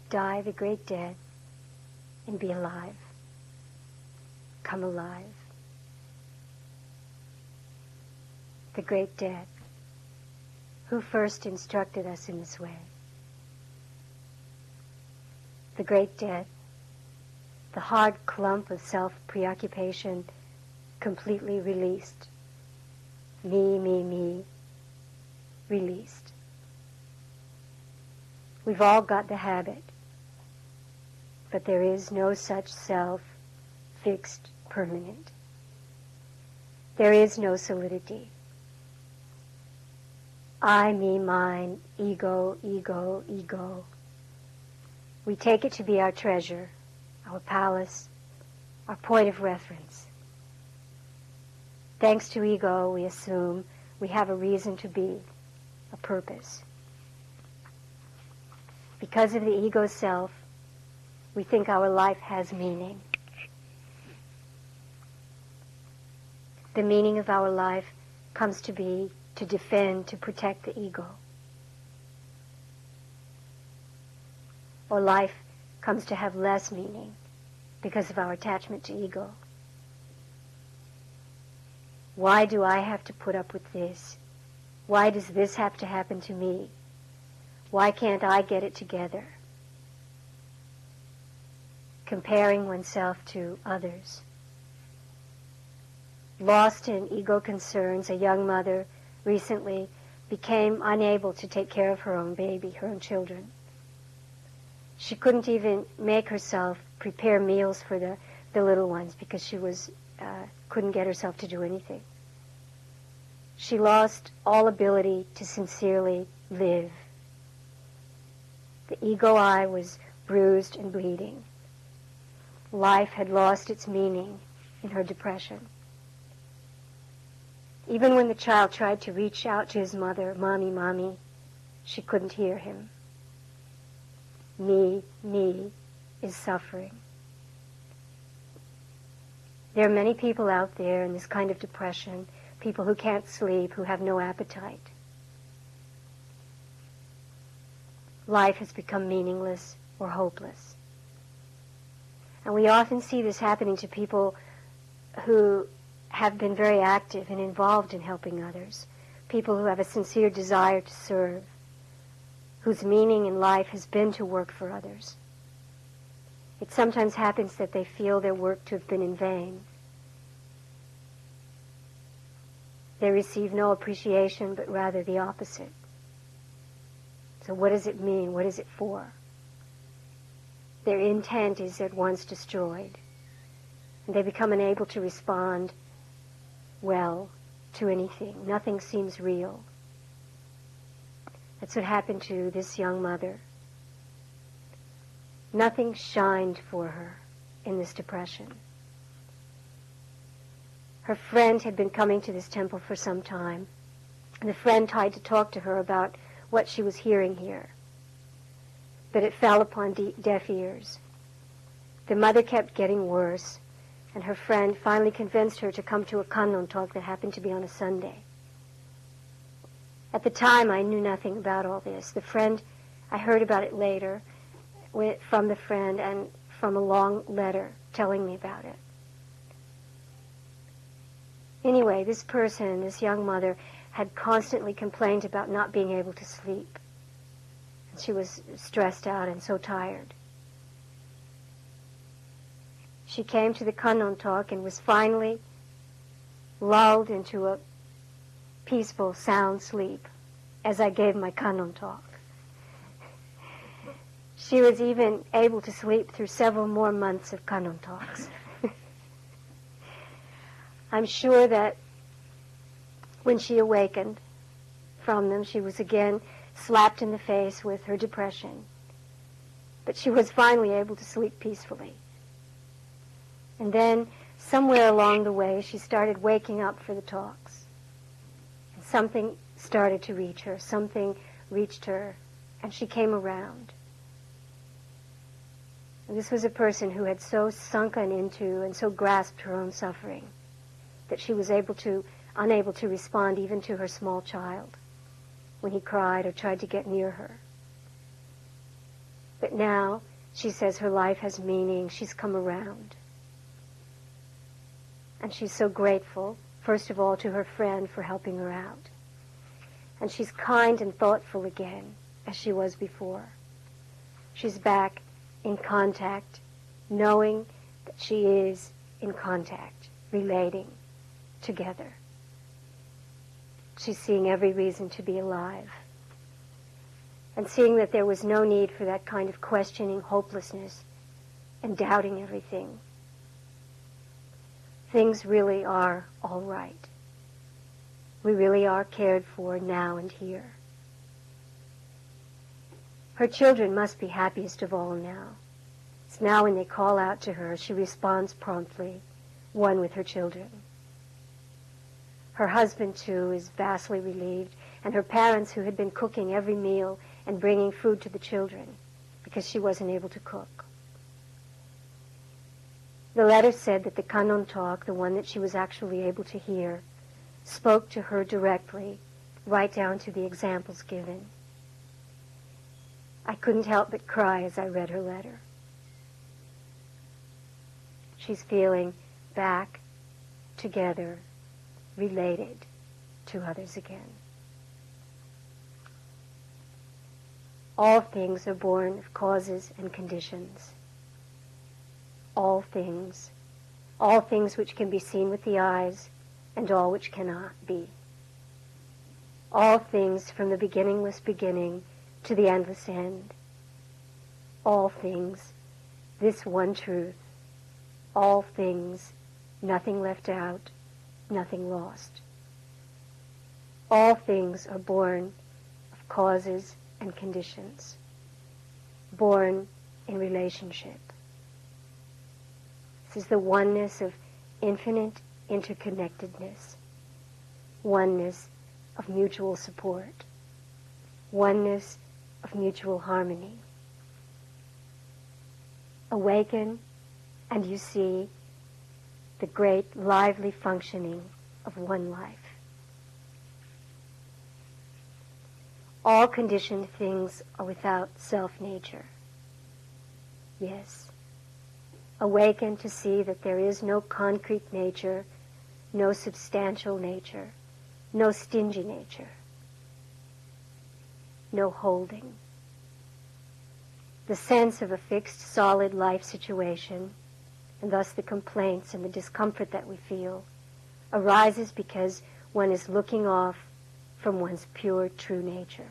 die the great dead and be alive. Come alive. The great dead, who first instructed us in this way. The great dead, the hard clump of self-preoccupation completely released. Me, released. We've all got the habit, but there is no such self, fixed, permanent. There is no solidity. I, me, mine, ego, ego, ego. We take it to be our treasure, our palace, our point of reference. Thanks to ego, we assume we have a reason to be, a purpose. Because of the ego self, we think our life has meaning. The meaning of our life comes to be to defend, to protect the ego. Or life comes to have less meaning because of our attachment to ego. Why do I have to put up with this? Why does this have to happen to me? Why can't I get it together? Comparing oneself to others. Lost in ego concerns, a young mother recently became unable to take care of her own baby, her own children. She couldn't even make herself prepare meals for the little ones because she couldn't get herself to do anything. She lost all ability to sincerely live. The ego I was bruised and bleeding. Life had lost its meaning in her depression. Even when the child tried to reach out to his mother, "Mommy, Mommy," she couldn't hear him. Me is suffering. There are many people out there in this kind of depression, people who can't sleep, who have no appetite. Life has become meaningless or hopeless. And we often see this happening to people who have been very active and involved in helping others, people who have a sincere desire to serve, whose meaning in life has been to work for others. It sometimes happens that they feel their work to have been in vain. They receive no appreciation, but rather the opposite. So what does it mean? What is it for? Their intent is at once destroyed, and they become unable to respond well to anything. Nothing seems real. That's what happened to this young mother. Nothing shined for her in this depression. Her friend had been coming to this temple for some time, and the friend tried to talk to her about what she was hearing here. But it fell upon deaf ears. The mother kept getting worse, and her friend finally convinced her to come to a Kannon talk that happened to be on a Sunday. At the time, I knew nothing about all this. I heard about it later from the friend and from a long letter telling me about it. Anyway, this person, this young mother, had constantly complained about not being able to sleep. And she was stressed out and so tired. She came to the Kannon talk and was finally lulled into a peaceful, sound sleep as I gave my Kannon talk. She was even able to sleep through several more months of Kannon talks. I'm sure that when she awakened from them, she was again slapped in the face with her depression. But she was finally able to sleep peacefully. And then, somewhere along the way, she started waking up for the talks. And something started to reach her. Something reached her, and she came around. And this was a person who had so sunken into and so grasped her own suffering that she was unable to respond even to her small child when he cried or tried to get near her. But now she says her life has meaning. She's come around. And she's so grateful, first of all, to her friend for helping her out. And she's kind and thoughtful again, as she was before. She's back in contact, knowing that she is in contact, relating together. She's seeing every reason to be alive. And seeing that there was no need for that kind of questioning hopelessness and doubting everything. Things really are all right. We really are cared for now and here. Her children must be happiest of all now. It's now when they call out to her, she responds promptly, one with her children. Her husband, too, is vastly relieved, and her parents, who had been cooking every meal and bringing food to the children because she wasn't able to cook. The letter said that the Kannon talk, the one that she was actually able to hear, spoke to her directly, right down to the examples given. I couldn't help but cry as I read her letter. She's feeling back, together, related to others again. All things are born of causes and conditions. All things which can be seen with the eyes, and all which cannot be. All things from the beginningless beginning to the endless end. All things, this one truth. All things, nothing left out, nothing lost. All things are born of causes and conditions, born in relationship. This is the oneness of infinite interconnectedness, oneness of mutual support, oneness of mutual harmony. Awaken, and you see the great lively functioning of one life. All conditioned things are without self-nature. Yes. Awaken to see that there is no concrete nature, no substantial nature, no stingy nature, no holding. The sense of a fixed, solid life situation, and thus the complaints and the discomfort that we feel, arises because one is looking off from one's pure, true nature.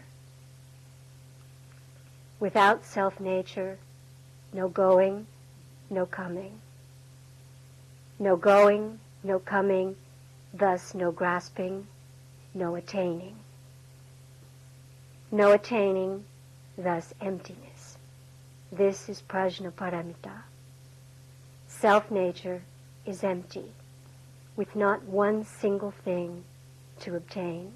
Without self-nature, no going, no coming. No going, no coming, thus no grasping, no attaining. No attaining, thus emptiness. This is prajnaparamita. Self-nature is empty, with not one single thing to obtain.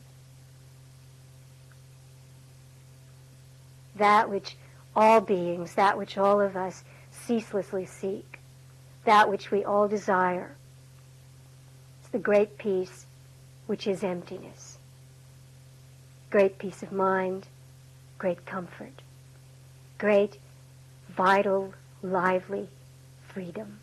That which all beings, that which all of us ceaselessly seek, that which we all desire, is the great peace which is emptiness. Great peace of mind, great comfort, great, vital, lively freedom.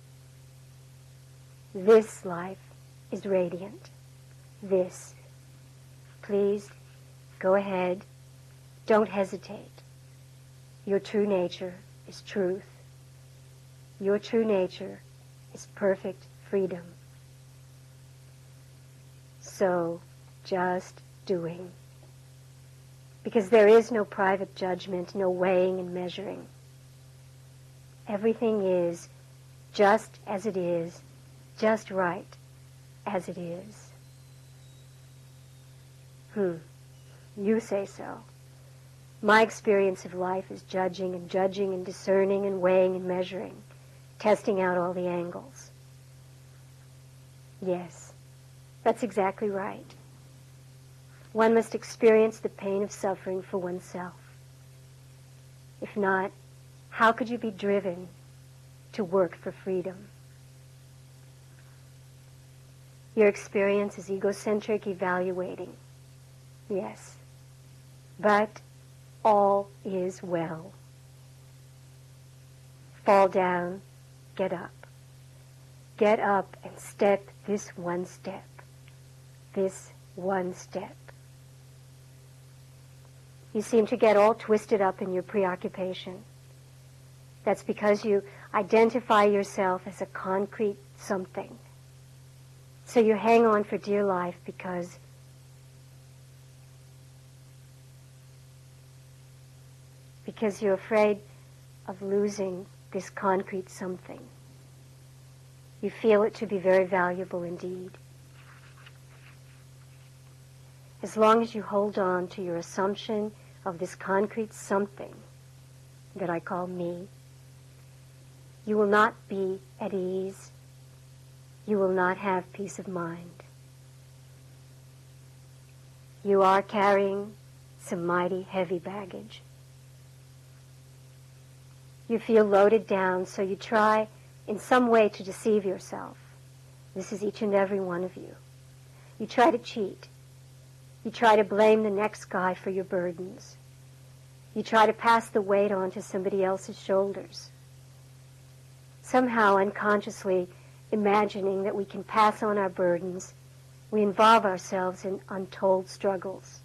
This life is radiant. This. Please, go ahead. Don't hesitate. Your true nature is truth. Your true nature is perfect freedom. So, just doing. Because there is no private judgment, no weighing and measuring. Everything is just as it is, just right as it is. You say so. My experience of life is judging and discerning and weighing and measuring, testing out all the angles. Yes, that's exactly right. One must experience the pain of suffering for oneself. If not, how could you be driven to work for freedom? Your experience is egocentric evaluating. Yes, but all is well. fall down, get up. Get up and step this one step. This one step. You seem to get all twisted up in your preoccupation. That's because you identify yourself as a concrete something. So you hang on for dear life because you're afraid of losing this concrete something. You feel it to be very valuable indeed. As long as you hold on to your assumption of this concrete something that I call me, you will not be at ease. You will not have peace of mind. You are carrying some mighty heavy baggage. You feel loaded down, so you try in some way to deceive yourself. This is each and every one of you. You try to cheat. You try to blame the next guy for your burdens. You try to pass the weight on to somebody else's shoulders. Somehow, unconsciously imagining that we can pass on our burdens, we involve ourselves in untold struggles.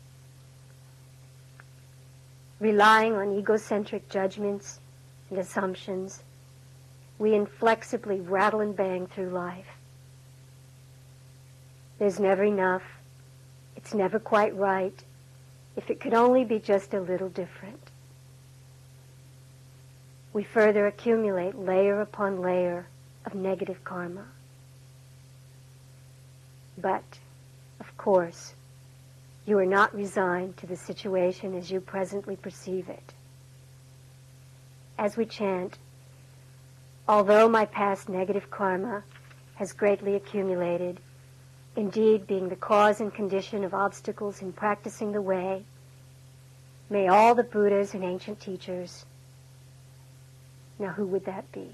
Relying on egocentric judgments and assumptions, we inflexibly rattle and bang through life. There's never enough. It's never quite right. If it could only be just a little different. We further accumulate layer upon layer of negative karma. But, of course, you are not resigned to the situation as you presently perceive it. As we chant, although my past negative karma has greatly accumulated, indeed being the cause and condition of obstacles in practicing the way, may all the Buddhas and ancient teachers, now who would that be?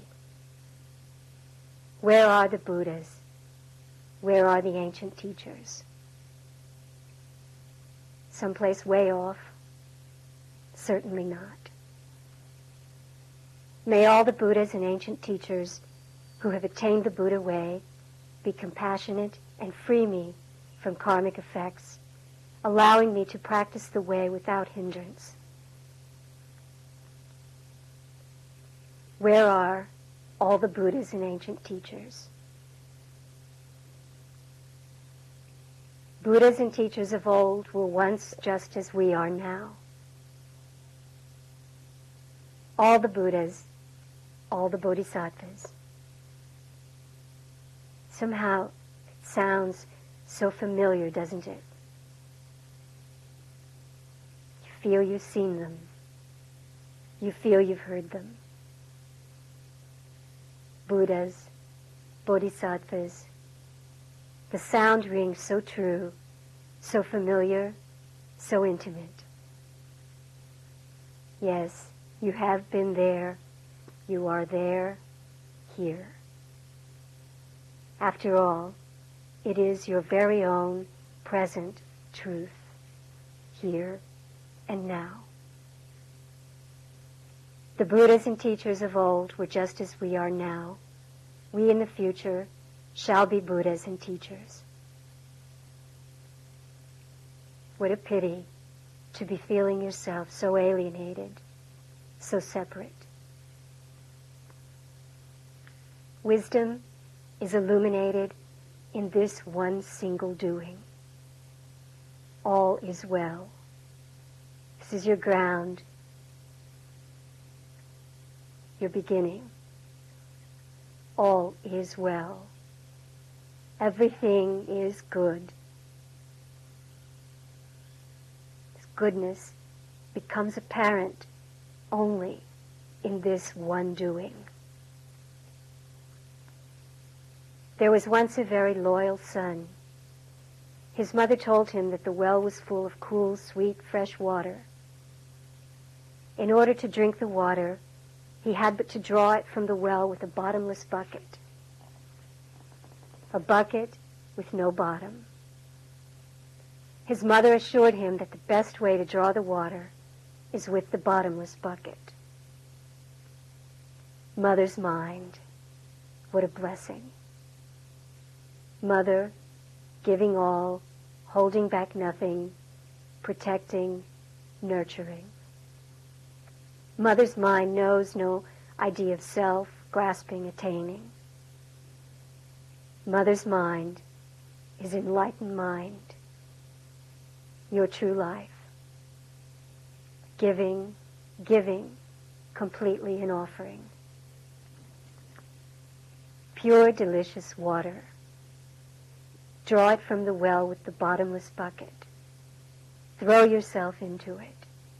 Where are the Buddhas? Where are the ancient teachers? Someplace way off? Certainly not. May all the Buddhas and ancient teachers who have attained the Buddha way be compassionate and free me from karmic effects, allowing me to practice the way without hindrance. Where are all the Buddhas and ancient teachers? Buddhas and teachers of old were once just as we are now. All the Buddhas, all the Bodhisattvas. Somehow it sounds so familiar, doesn't it? You feel you've seen them. You feel you've heard them. Buddhas, Bodhisattvas. The sound rings so true, so familiar, so intimate. Yes, you have been there. You are there, here. After all, it is your very own present truth, here and now. The Buddhas and teachers of old were just as we are now. We in the future shall be Buddhas and teachers. What a pity to be feeling yourself so alienated, so separate. Wisdom is illuminated in this one single doing. All is well. This is your ground, your beginning. All is well. Everything is good. This goodness becomes apparent only in this one doing. There was once a very loyal son. His mother told him that the well was full of cool, sweet, fresh water. In order to drink the water, he had but to draw it from the well with a bottomless bucket. A bucket with no bottom. His mother assured him that the best way to draw the water is with the bottomless bucket. Mother's mind. What a blessing. Mother, giving all, holding back nothing, protecting, nurturing. Mother's mind knows no idea of self, grasping, attaining. Mother's mind is enlightened mind, your true life. Giving, giving, completely in offering. Pure, delicious water. Draw it from the well with the bottomless bucket. Throw yourself into it.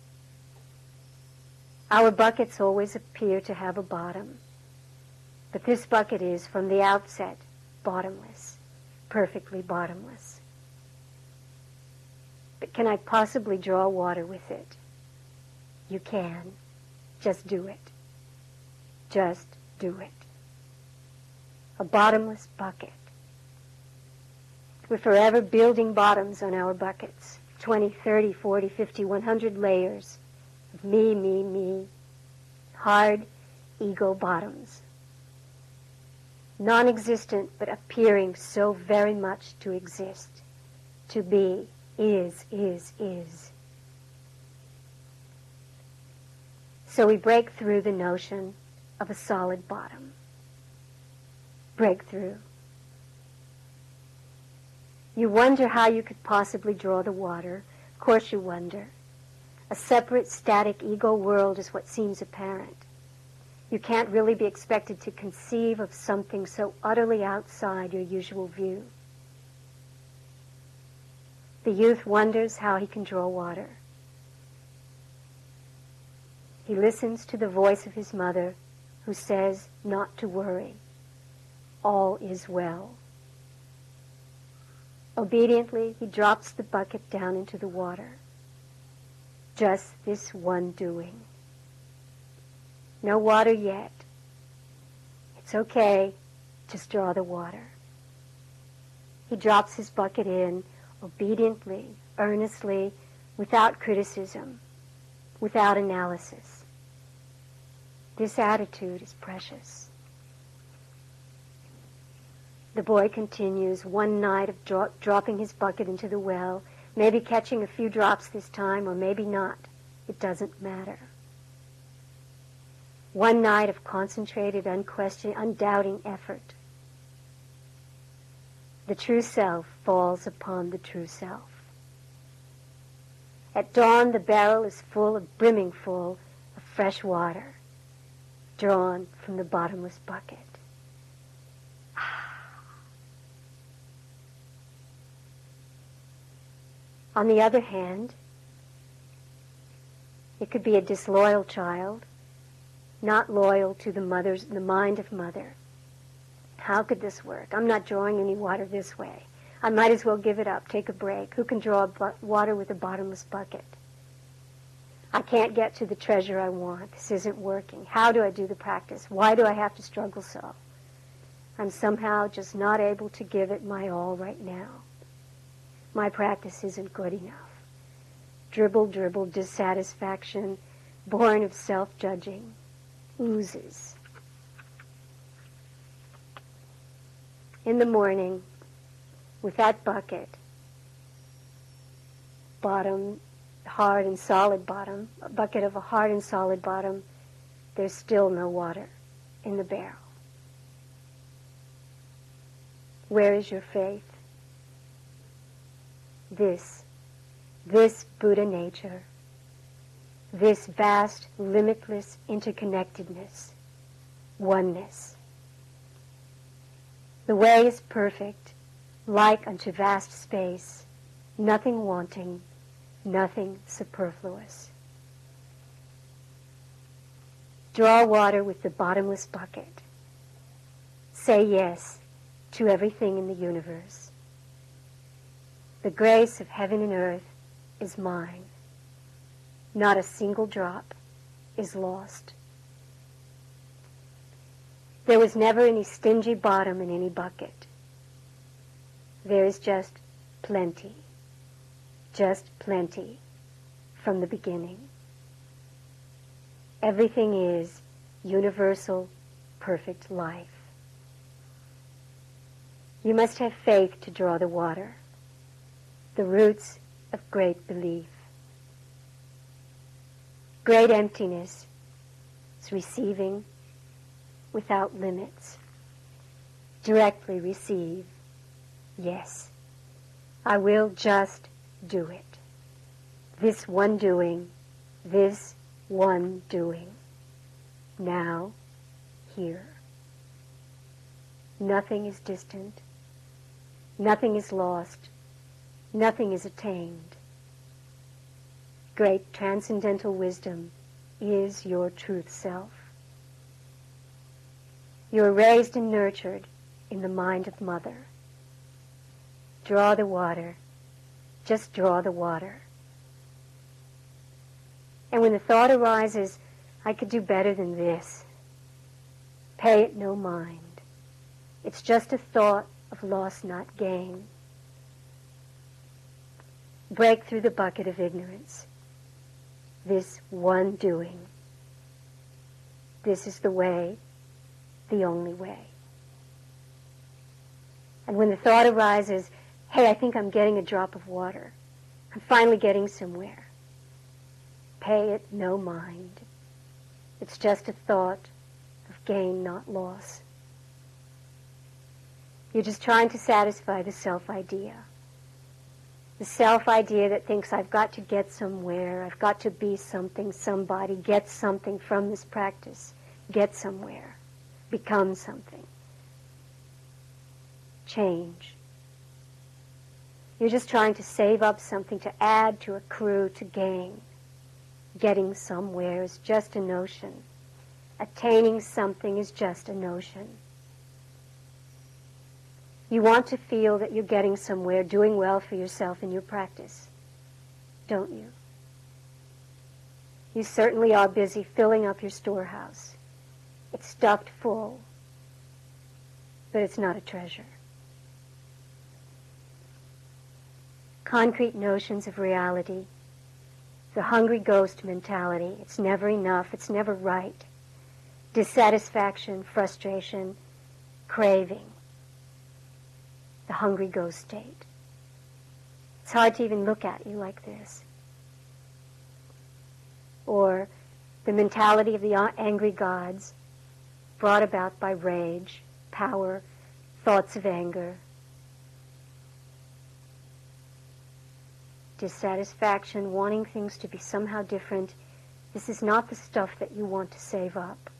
Our buckets always appear to have a bottom, but this bucket is, from the outset, bottomless, perfectly bottomless. But can I possibly draw water with it? You can. Just do it. Just do it. A bottomless bucket. We're forever building bottoms on our buckets. 20, 30, 40, 50, 100 layers of me, me, me. Hard ego bottoms. Non-existent, but appearing so very much to exist. To be, is. So we break through the notion of a solid bottom. Break through. You wonder how you could possibly draw the water. Of course you wonder. A separate, static ego world is what seems apparent. You can't really be expected to conceive of something so utterly outside your usual view. The youth wonders how he can draw water. He listens to the voice of his mother, who says not to worry. All is well. Obediently, he drops the bucket down into the water. Just this one doing. No water yet. It's okay. Just draw the water. He drops his bucket in, obediently, earnestly, without criticism, without analysis. This attitude is precious. The boy continues, one night of dropping his bucket into the well, maybe catching a few drops this time, or maybe not. It doesn't matter. One night of concentrated, unquestioning, undoubting effort. The true self falls upon the true self. At dawn, the barrel is brimming full of fresh water, drawn from the bottomless bucket. On the other hand, it could be a disloyal child, not loyal to the mind of mother. How could this work? I'm not drawing any water this way. I might as well give it up, take a break. Who can draw water with a bottomless bucket? I can't get to the treasure I want. This isn't working. How do I do the practice? Why do I have to struggle so? I'm somehow just not able to give it my all right now. My practice isn't good enough. Dribble, dissatisfaction, born of self-judging, oozes. In the morning, with that bucket, bottom, hard and solid bottom, a bucket of a hard and solid bottom, there's still no water in the barrel. Where is your faith? This Buddha nature, this vast, limitless interconnectedness, oneness. The way is perfect, like unto vast space, nothing wanting, nothing superfluous. Draw water with the bottomless bucket. Say yes to everything in the universe. The grace of heaven and earth is mine. Not a single drop is lost. There was never any stingy bottom in any bucket. There is just plenty from the beginning. Everything is universal, perfect life. You must have faith to draw the water, the roots of great belief. Great emptiness is receiving without limits. Directly receive. Yes, I will just do it. This one doing, this one doing. Now, here. Nothing is distant. Nothing is lost. Nothing is attained. Great transcendental wisdom is your truth self. You are raised and nurtured in the mind of Mother. Draw the water. Just draw the water. And when the thought arises, I could do better than this, pay it no mind. It's just a thought of loss, not gain. Break through the bucket of ignorance. This one doing. This is the way, the only way. And when the thought arises, hey, I think I'm getting a drop of water. I'm finally getting somewhere. Pay it no mind. It's just a thought of gain, not loss. You're just trying to satisfy the self-idea. The self-idea that thinks I've got to get somewhere, I've got to be something, somebody, get something from this practice, get somewhere, become something. Change. You're just trying to save up something, to add, to accrue, to gain. Getting somewhere is just a notion. Attaining something is just a notion. You want to feel that you're getting somewhere, doing well for yourself in your practice, don't you? You certainly are busy filling up your storehouse. It's stuffed full, but it's not a treasure. Concrete notions of reality, the hungry ghost mentality, it's never enough, it's never right. Dissatisfaction, frustration, craving. The hungry ghost state. It's hard to even look at you like this. Or the mentality of the angry gods brought about by rage, power, thoughts of anger. Dissatisfaction, wanting things to be somehow different. This is not the stuff that you want to save up.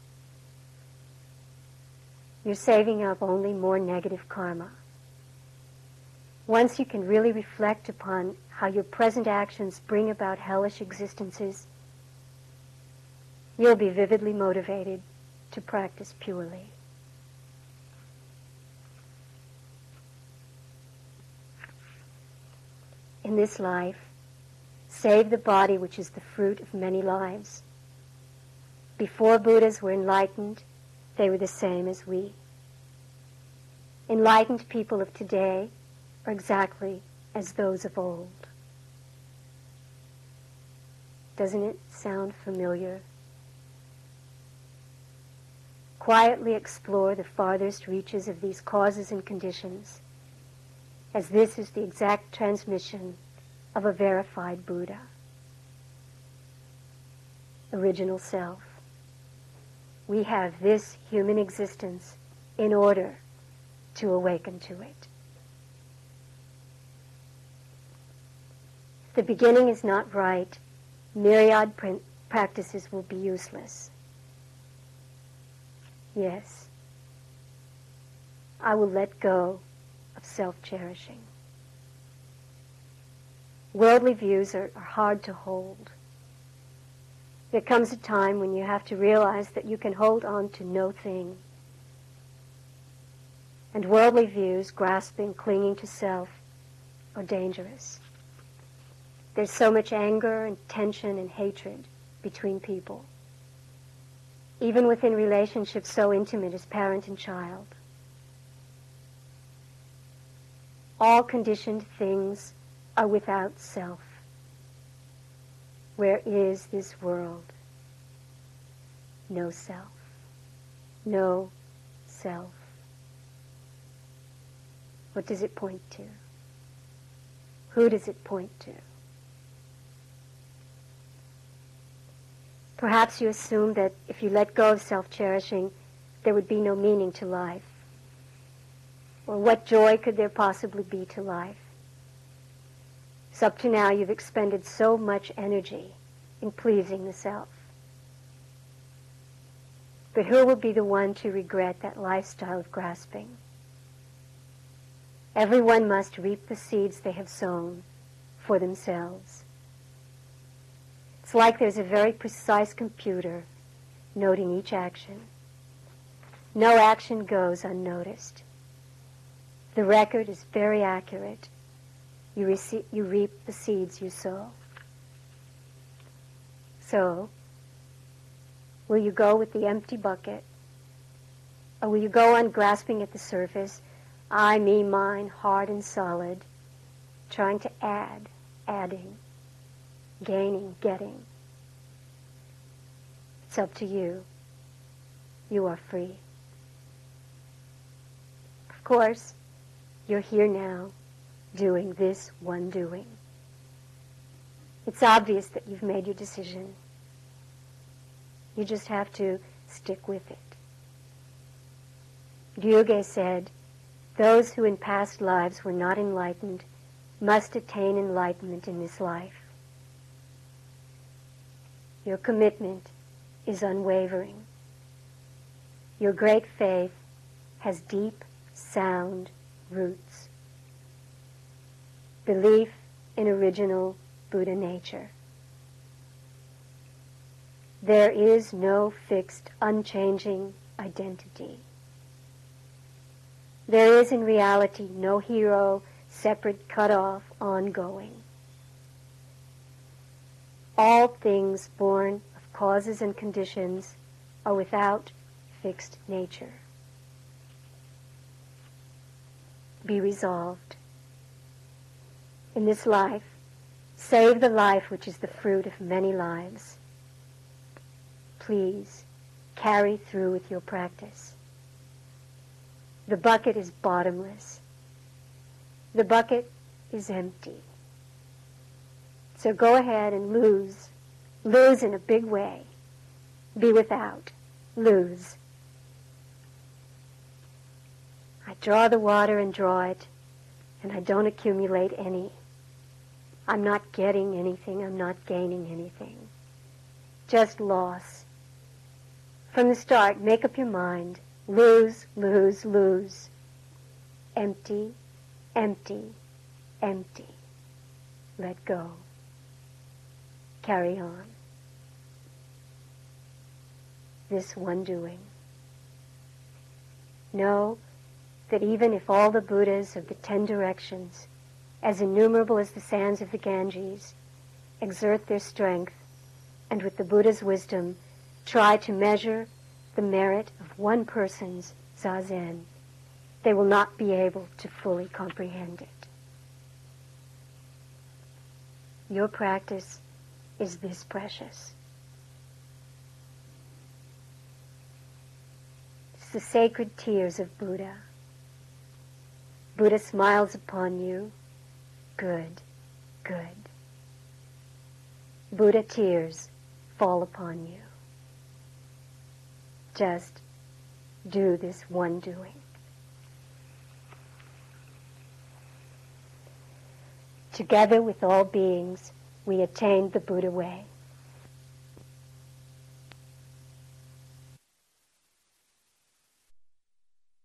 You're saving up only more negative karma. Once you can really reflect upon how your present actions bring about hellish existences, you'll be vividly motivated to practice purely. In this life, save the body which is the fruit of many lives. Before Buddhas were enlightened, they were the same as we. Enlightened people of today are exactly as those of old. Doesn't it sound familiar? Quietly explore the farthest reaches of these causes and conditions, as this is the exact transmission of a verified Buddha. Original self. We have this human existence in order to awaken to it. If the beginning is not right, myriad practices will be useless. Yes, I will let go of self-cherishing. Worldly views are hard to hold. There comes a time when you have to realize that you can hold on to no thing. And worldly views, grasping, clinging to self, are dangerous. There's so much anger and tension and hatred between people, even within relationships so intimate as parent and child. All conditioned things are without self. Where is this world? No self. no self. What does it point to? Who does it point to? Perhaps you assume that if you let go of self-cherishing, there would be no meaning to life. Or what joy could there possibly be to life? So up to now you've expended so much energy in pleasing the self. But who will be the one to regret that lifestyle of grasping? Everyone must reap the seeds they have sown for themselves. It's like there's a very precise computer noting each action. No action goes unnoticed. The record is very accurate. You reap the seeds you sow. So, will you go with the empty bucket? Or will you go on grasping at the surface, I, me, mine, hard and solid, trying to adding, gaining, getting? It's up to you. You are free. Of course, you're here now, doing this one doing. It's obvious that you've made your decision. You just have to stick with it. Gyuge said, those who in past lives were not enlightened must attain enlightenment in this life. Your commitment is unwavering. Your great faith has deep, sound roots. Belief in original Buddha nature. There is no fixed, unchanging identity. There is in reality no hero, separate, cut off, ongoing. All things born of causes and conditions are without fixed nature. Be resolved. In this life, save the life which is the fruit of many lives. Please, carry through with your practice. The bucket is bottomless. The bucket is empty. So go ahead and lose. Lose in a big way. Be without. Lose. I draw the water and draw it, and I don't accumulate any. I'm not getting anything. I'm not gaining anything. Just loss. From the start, make up your mind. Lose, lose, lose. Empty, empty, empty. Let go. Carry on. This one doing. Know that even if all the Buddhas of the 10 directions, as innumerable as the sands of the Ganges, exert their strength, and with the Buddha's wisdom try to measure the merit of one person's zazen, they will not be able to fully comprehend it. Your practice is this precious. It's the sacred tears of Buddha. Buddha smiles upon you. Good, good. Buddha tears fall upon you. Just do this one doing. Together with all beings, we attain the Buddha way.